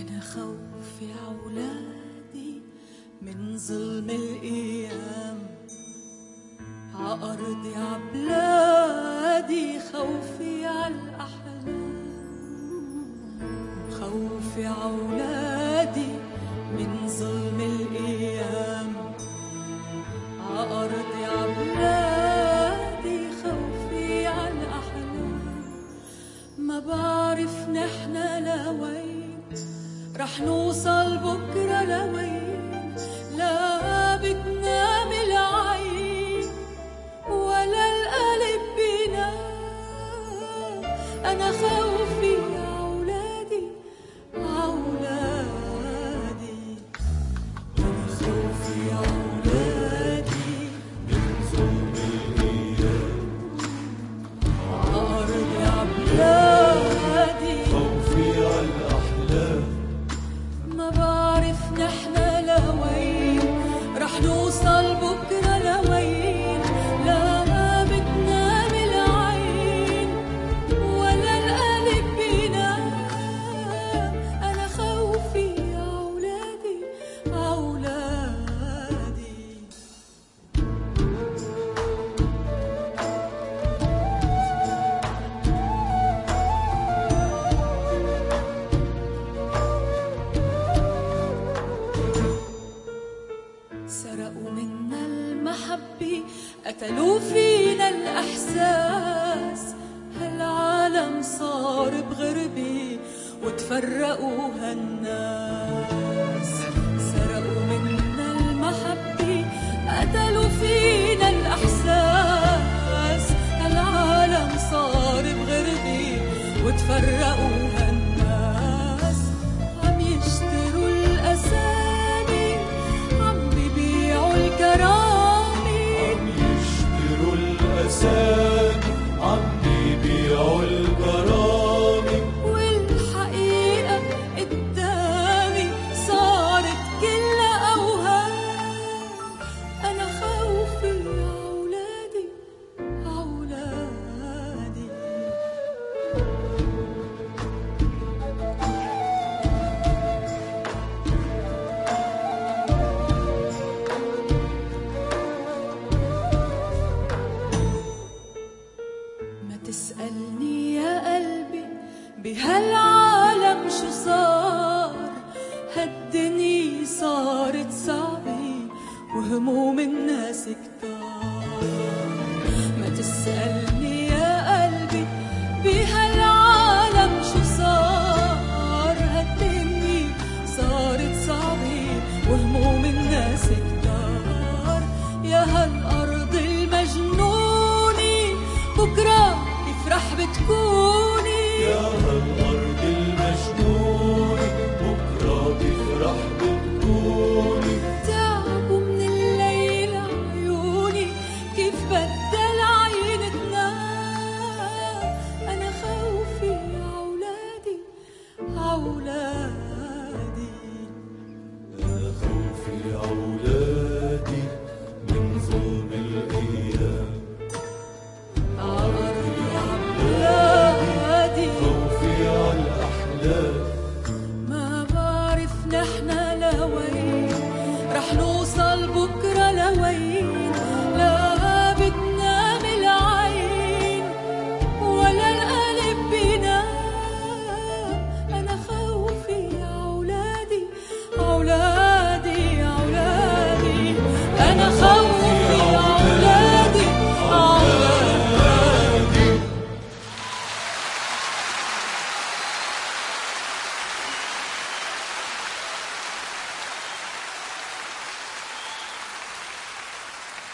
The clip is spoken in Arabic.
أنا خوفي عولادي من ظلم الأيام عأرضي عبلادي، خوفي عالأحلام، خوفي عولادي من ظلم الأيام عأرضي عبلادي، خوفي عالأحلام. ما بعرف نحنا لوين رح نوصل بكرة، لوين لا بتنام العين ولا القلب بينام. أنا خوفي عولادي عولادي، أنا خوفي عولادي من ظلم الأيام عأرضي عبلادي، خوفي عالأحلام. ما بعرف نحنا لوين رح نوصل بكرة، لوين لا بتنام العين ولا القلب بينام. أنا خوفي عولادي عولادي. سرقوا منا المحبة، قتلوا فينا الأحساس. هالعالم صار بغربة وتفرقوا هالناس. سرقوا منا المحبة، قتلوا فينا الأحساس. هالعالم صار بغربة وتفرقوا